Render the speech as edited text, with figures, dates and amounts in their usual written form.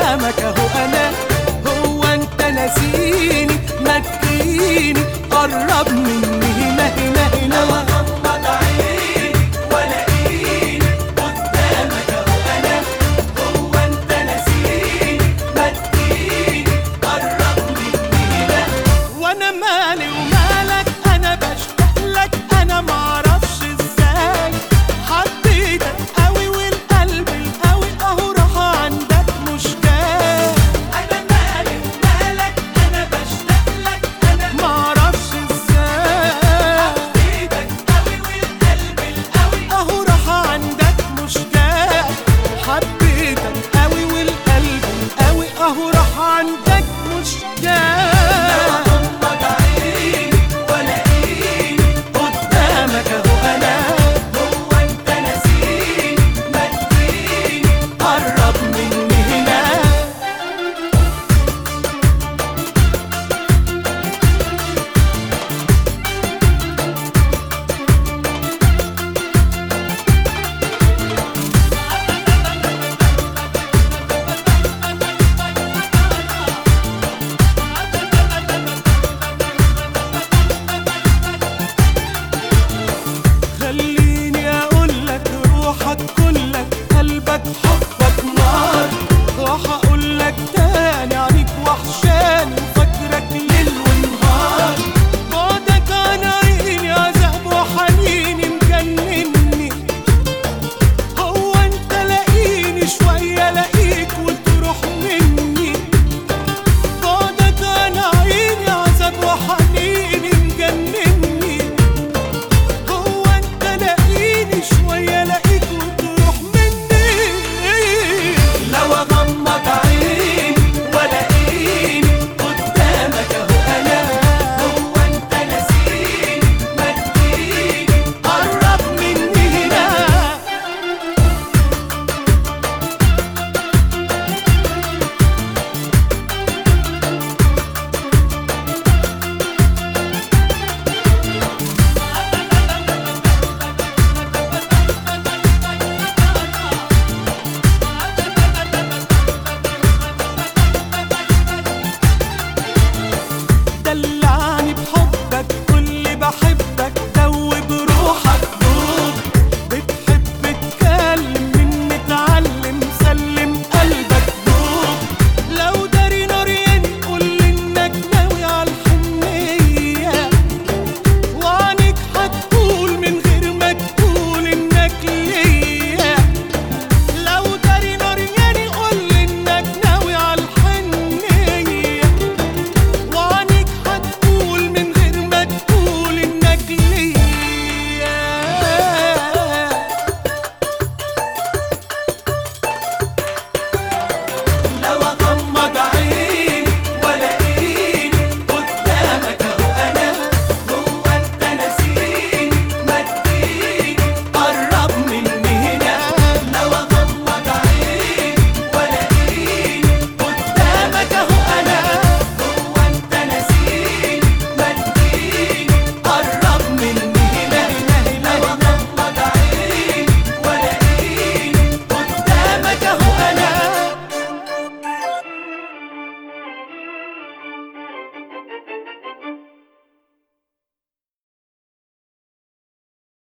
قدامك اهو انا. هو انت ناسيني؟ ما تجيني قرب مني هنا هنا هنا. غمض عيني والاقيني قدامك اهو انا. هو انت ناسيني؟ ما تجيني قرب مني هنا. وانا مالي ومالك، انا بشتاق لك، انا معرفش ازاي حبيتك قوي والقلب القوي اهو راح عندك مش جاي. انا مالي ومالك، انا بشتاق لك، انا معرفش ازاي حبيتك قوي والقلب القوي. اهو راح عندك مش جاي. حبيتك قوي والقلب القوي اهو راح عندك مش جاي. غمض عيني والاقيني قدامك اهو انا. هو انت ناسيني؟ ما تجيني قرب مني هنا. خليني اقولك روحك كلك قلبك حبك نار. راح اقولك تاني عليك وحشاني وفاكرك ليل ونهار. بعدك عن عيني عذاب وحنيني مجنني. هو انت لاقيني شوية لاقيك